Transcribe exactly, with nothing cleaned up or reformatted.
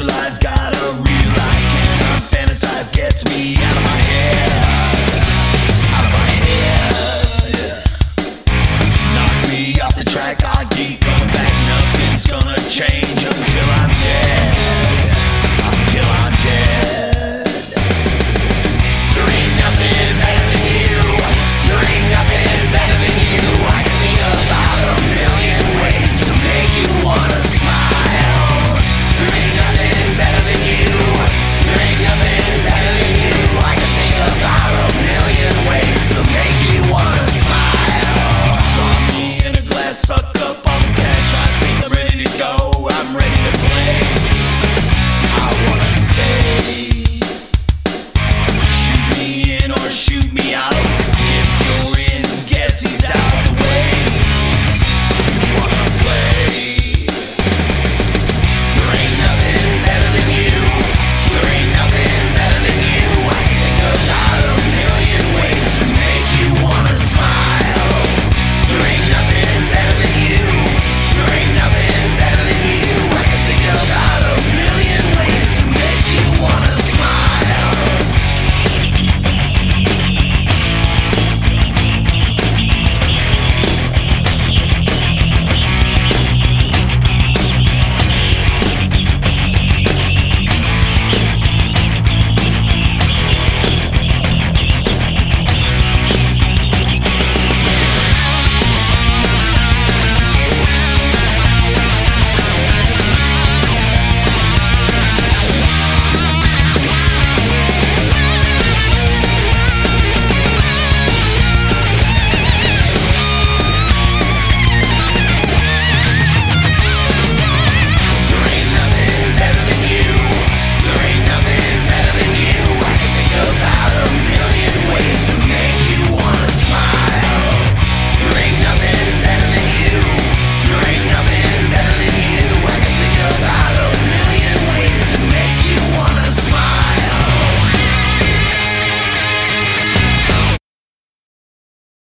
socialize, gotta realize, cannot fantasize, gets me out of my head, out of my head, yeah. Knock me off the track, I keep going back, nothing's gonna change until I'm dead, until I'm dead. There ain't nothing better than you, there ain't nothing better than you. I can think about a million ways to make you wanna smile. There ain't nothing better than you, there ain't nothing better than you. I can think about a million ways to make you wanna smile. Draw me in a glass, suck up all the cash, I think I'm ready to go, I'm ready to play.